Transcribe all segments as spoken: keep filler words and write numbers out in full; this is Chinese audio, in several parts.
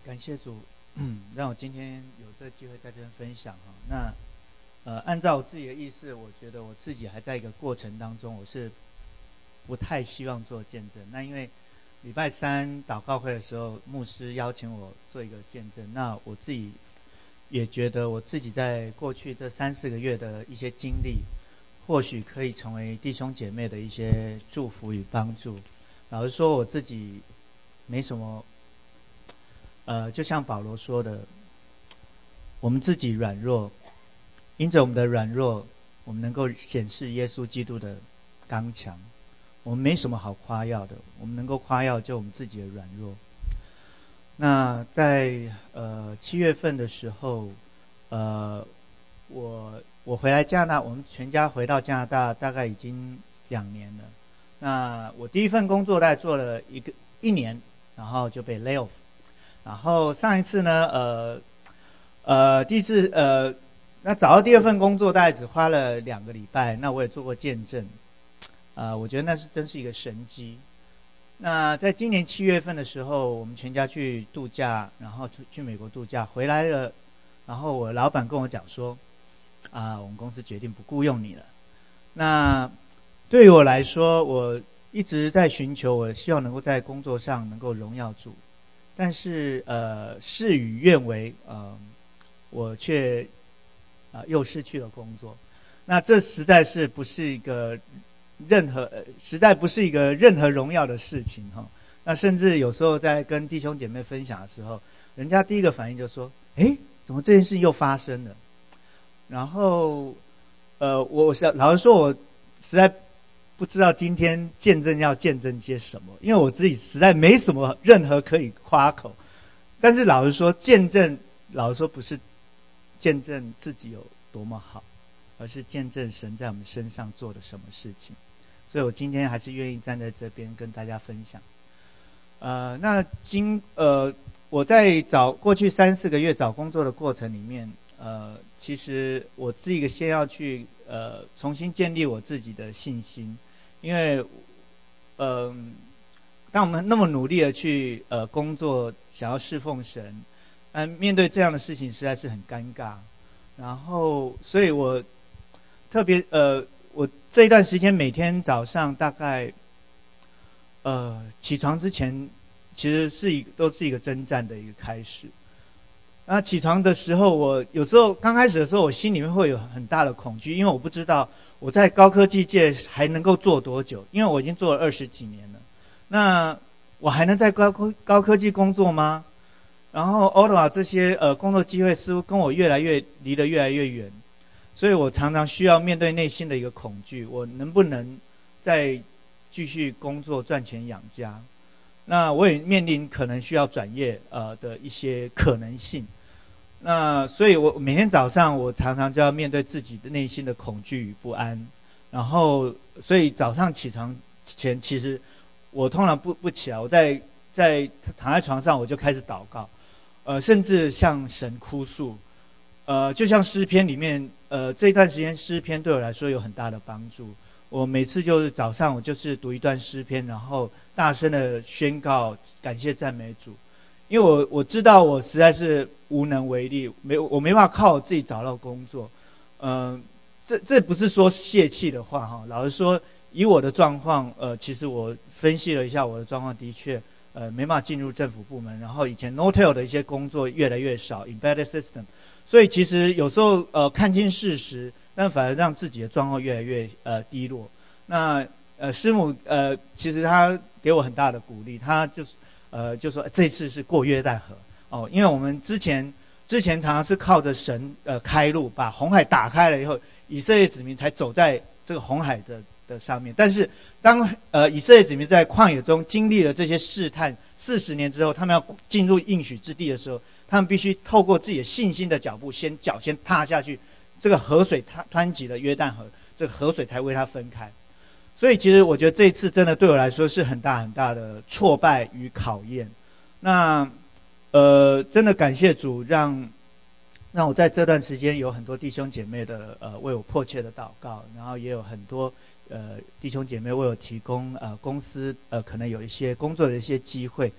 感谢主，让我今天有这个机会在这边分享哈。那呃，按照我自己的意思，我觉得我自己还在一个过程当中，我是不太希望做见证。那因为礼拜三祷告会的时候，牧师邀请我做一个见证，那我自己也觉得我自己在过去这三四个月的一些经历，或许可以成为弟兄姐妹的一些祝福与帮助。老实说，我自己没什么。呃，就像保罗说的，我们自己软弱，因着我们的软弱，我们能够显示耶稣基督的刚强。我们没什么好夸耀的，我们能够夸耀就我们自己的软弱。那在呃七月份的时候，呃，我我回来加拿大，我们全家回到加拿大大概已经两年了。那我第一份工作大概做了一个一年，然后就被 lay off。然后上一次呢，呃，呃，第一次呃，那找到第二份工作大概只花了两个礼拜，那我也做过见证，呃，我觉得那是真是一个神迹。那在今年七月份的时候，我们全家去度假，然后去去美国度假，回来了，然后我老板跟我讲说，啊，我们公司决定不雇佣你了。那对于我来说，我一直在寻求，我希望能够在工作上能够荣耀主。但是呃，事与愿违，呃，我却啊、呃、又失去了工作。那这实在是不是一个任何，呃、实在不是一个任何荣耀的事情哈、哦。那甚至有时候在跟弟兄姐妹分享的时候，人家第一个反应就说：“哎，怎么这件事又发生了？”然后呃，我老实说，我实在不知道今天见证要见证些什么，因为我自己实在没什么任何可以夸口。但是老实说，见证老实说不是见证自己有多么好，而是见证神在我们身上做的什么事情。所以我今天还是愿意站在这边跟大家分享。呃，那今呃我在找过去三四个月找工作的过程里面，呃，其实我自己先要去呃重新建立我自己的信心。因为，嗯、呃，当我们那么努力的去呃工作，想要侍奉神，嗯、呃，面对这样的事情实在是很尴尬。然后，所以我特别呃，我这一段时间每天早上大概呃起床之前，其实是一都是一个征战的一个开始。那起床的时候，我有时候刚开始的时候，我心里面会有很大的恐惧，因为我不知道我在高科技界还能够做多久，因为我已经做了二十几年了。那我还能在高科高科技工作吗？然后 Ottawa 这些呃工作机会似乎跟我越来越离得越来越远，所以我常常需要面对内心的一个恐惧：我能不能再继续工作赚钱养家？那我也面临可能需要转业呃的一些可能性。那所以我每天早上我常常就要面对自己的内心的恐惧与不安。然后所以早上起床前，其实我通常不不起来，我在在躺在床上我就开始祷告，呃甚至向神哭诉。呃就像诗篇里面，呃这一段时间诗篇对我来说有很大的帮助。我每次就是早上我就是读一段诗篇，然后大声的宣告感谢赞美主。因为我我知道我实在是无能为力，没我没办法靠我自己找到工作。嗯、呃，这这不是说泄气的话哈。老实说，以我的状况，呃，其实我分析了一下我的状况，的确，呃，没办法进入政府部门。然后以前 Nortel 的一些工作越来越少 ，embedded system， 所以其实有时候呃看清事实，但反而让自己的状况越来越呃低落。那呃师母呃其实他给我很大的鼓励，他就是。呃，就说这次是过约旦河哦，因为我们之前之前常常是靠着神呃开路，把红海打开了以后，以色列子民才走在这个红海的的上面。但是当呃以色列子民在旷野中经历了这些试探四十年之后，他们要进入应许之地的时候，他们必须透过自己的信心的脚步，先脚先踏下去，这个河水湍湍急的约旦河，这个河水才为它分开。所以其实我觉得这一次真的对我来说是很大很大的挫败与考验。那呃，真的感谢主让让我在这段时间有很多弟兄姐妹的呃为我迫切的祷告，然后也有很多呃弟兄姐妹为我提供呃公司呃可能有一些工作的一些机会。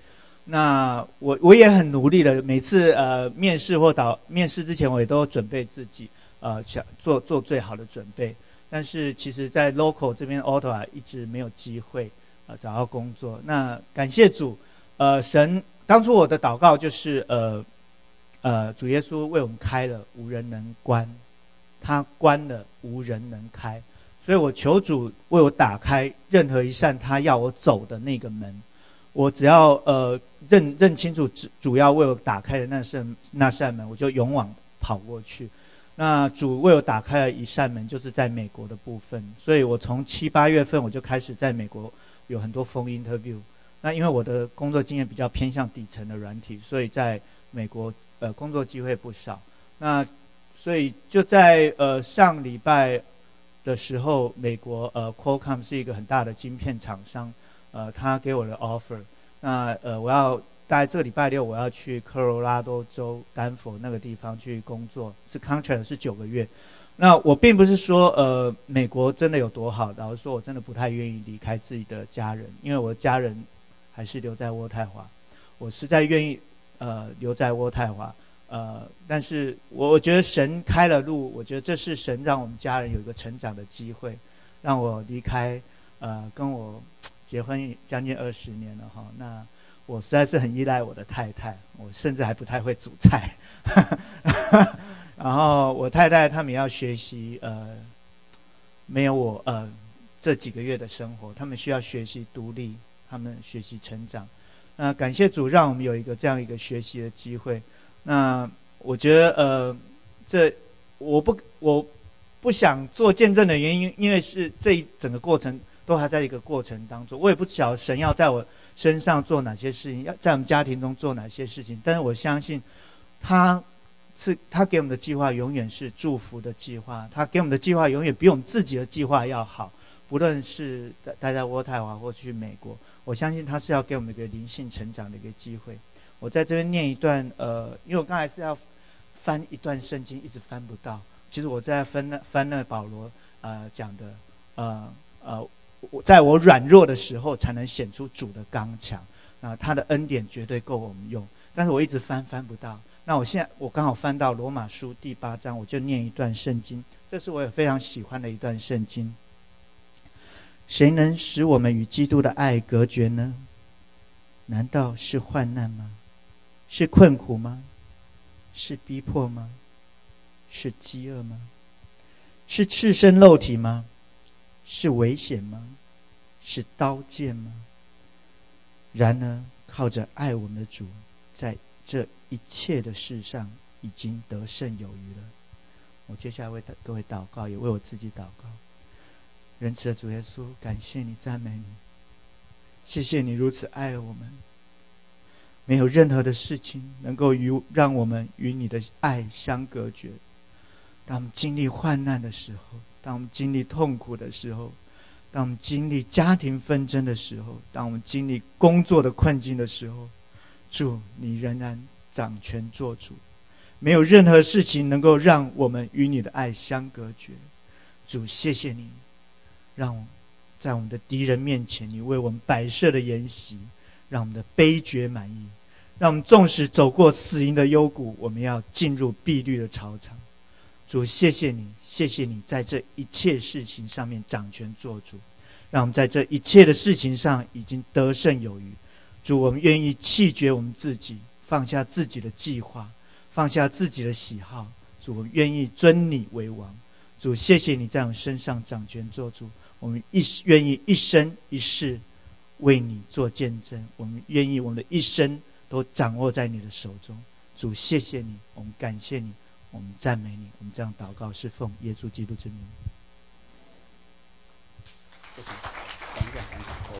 那我我也很努力的，每次呃面试或导面试之前，我也都准备自己呃想做做最好的准备。但是其实，在 local 这边 Ottawa 一直没有机会呃找到工作。那感谢主，呃神当初我的祷告就是呃呃主耶稣为我们开了，无人能关。他关了，无人能开，所以我求主为我打开任何一扇他要我走的那个门。我只要呃认认清楚主要为我打开的那扇那扇门，我就勇往跑过去。那主为我打开了一扇门，就是在美国的部分，所以我从七八月份我就开始在美国有很多 phone interview。那因为我的工作经验比较偏向底层的软体，所以在美国呃工作机会不少。那所以就在呃上礼拜的时候，美国呃 Qualcomm 是一个很大的晶片厂商，呃他给我的 offer。那呃我要大概这个礼拜六我要去科罗拉多州丹佛那个地方去工作，是 contract 是九个月。那我并不是说呃美国真的有多好，老实说我真的不太愿意离开自己的家人，因为我的家人还是留在渥太华，我实在愿意呃留在渥太华。呃，但是我我觉得神开了路，我觉得这是神让我们家人有一个成长的机会，让我离开呃跟我结婚将近二十年了哈。那我实在是很依赖我的太太，我甚至还不太会煮菜。然后我太太他们也要学习，呃，没有我呃这几个月的生活，他们需要学习独立，他们学习成长。那感谢主，让我们有一个这样一个学习的机会。那我觉得呃，这我不我不想做见证的原因，因为是这一整个过程都还在一个过程当中，我也不晓得神要在我身上做哪些事情，要在我们家庭中做哪些事情，但是我相信他是他给我们的计划永远是祝福的计划，他给我们的计划永远比我们自己的计划要好，不论是待在渥太华或去美国，我相信他是要给我们一个灵性成长的一个机会。我在这边念一段，呃，因为我刚才是要翻一段圣经，一直翻不到。其实我在翻那翻那保罗呃讲的，呃呃，我在我软弱的时候，才能显出主的刚强。啊、呃，他的恩典绝对够我们用。但是我一直翻翻不到。那我现在我刚好翻到罗马书第八章，我就念一段圣经。这是我也非常喜欢的一段圣经。谁能使我们与基督的爱隔绝呢？难道是患难吗？是困苦吗？是逼迫吗？是饥饿吗？是赤身露体吗？是危险吗？是刀剑吗？然而靠着爱我们的主，在这一切的事上已经得胜有余了。我接下来为各位祷告，也为我自己祷告。仁慈的主耶稣，感谢你，赞美你，谢谢你如此爱了我们，没有任何的事情能够与让我们与你的爱相隔绝。当我们经历患难的时候，当我们经历痛苦的时候，当我们经历家庭纷争的时候，当我们经历工作的困境的时候，主，你仍然掌权做主，没有任何事情能够让我们与你的爱相隔绝。主，谢谢你，让我在我们的敌人面前，你为我们摆设的筵席，让我们的悲觉满意，让我们纵使走过死荫的幽谷，我们要进入碧绿的草场。主，谢谢你，谢谢你在这一切事情上面掌权做主，让我们在这一切的事情上已经得胜有余。主，我们愿意弃绝我们自己，放下自己的计划，放下自己的喜好。主，我们愿意尊你为王。主，谢谢你在我们身上掌权做主，我们一愿意一生一世为你做见证，我们愿意我们的一生都掌握在你的手中。主，谢谢你，我们感谢你，我们赞美你，我们这样祷告是奉耶稣基督之名。